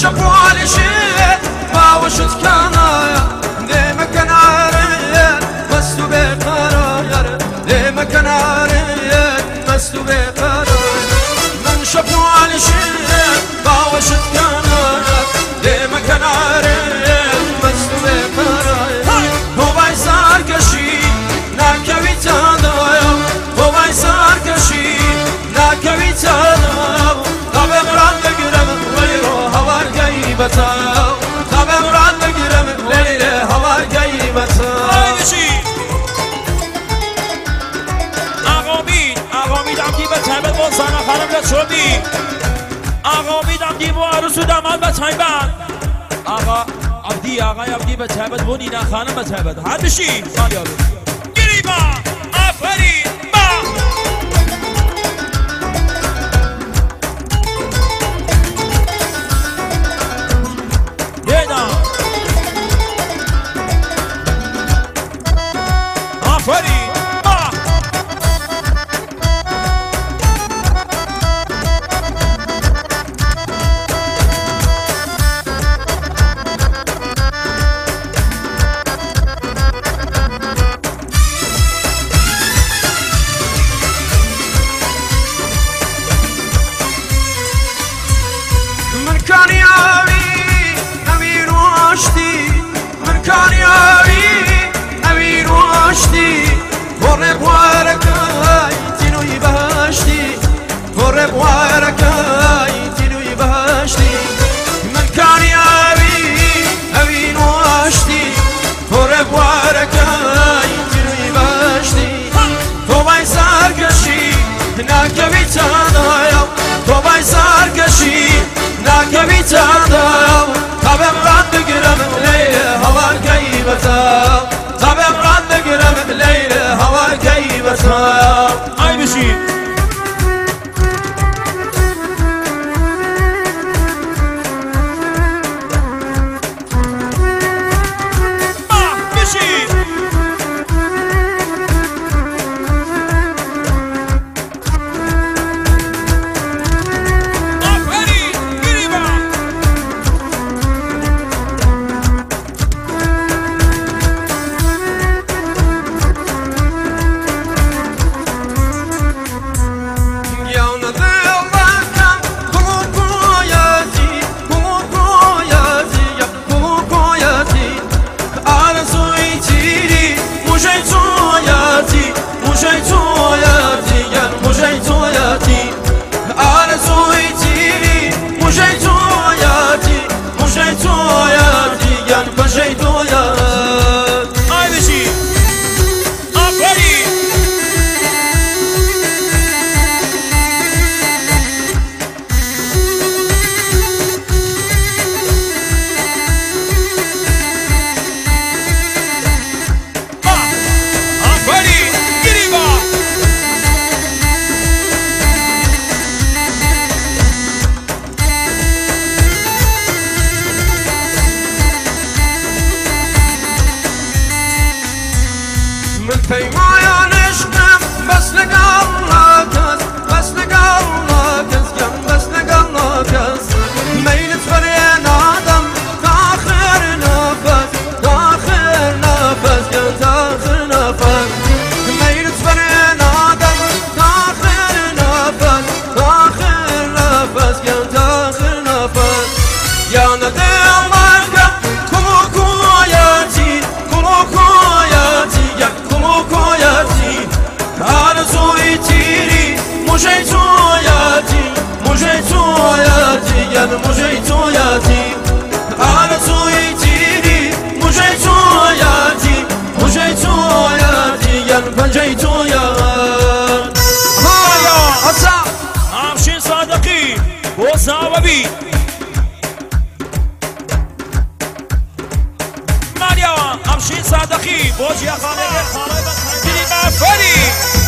شبوالي شيت ما وشت كنايا ديما كناريا مسلو بقرايا ديما كناريا مسلو بقرايا من شبوالي شيت ما وشت كنايا ديما كناريا مسلو بقرايا هو بايزار كشي ناكوي تادايا هو بايزار كشي ناكوي تادايا طبع مراد بقرم غيره هوار قيبتاو طبع مراد بقرم ليلة هوار قيبتاو آقامید هم دی به تایبت با زن خانم به شدی آقامید هم دی با عروس و داماد به تایبت آقای عبدی به تایبت با نینا خانم به تایبت حد بشی سالی آلو گیری با آفرین با یینا آفرین كان يابي أمير واشتي من كان يابي أمير واشتي قرب وركاي تنو يبهشتي قرب وركاي تنو يبهشتي من كان يابي أمير واشتي قرب وركاي تنو يبهشتي تو بايزار كشي ناكبي تادايا تو بايزار كشي ناكبي تاداو طبع مراد بقرم ليلة هوار قيبتاو طبع مراد بقرم ليلة هوار قيبتاو أي بشي پیمایا نشکم بس نگاه نکس بس نگاه نکس کم بس نگاه نکس میلت فرین آدم تا آخر نفس تا آخر نفس کم تا آخر نفس میلت فرین آدم تا آخر نفس تا آخر نفس کم تا آخر نفس یا نده الله کم کلو کویاتی کلو کویاتی کویاتی آرزوی تیری موجه تویاتی موجه تویاتی ین موجه تویاتی آرزوی تیری موجه تویاتی موجه تویاتی ین پنجه تویات هایا اصا همشین صادقی بوزاوبی همشین صادقی بوجی خانه خانه بس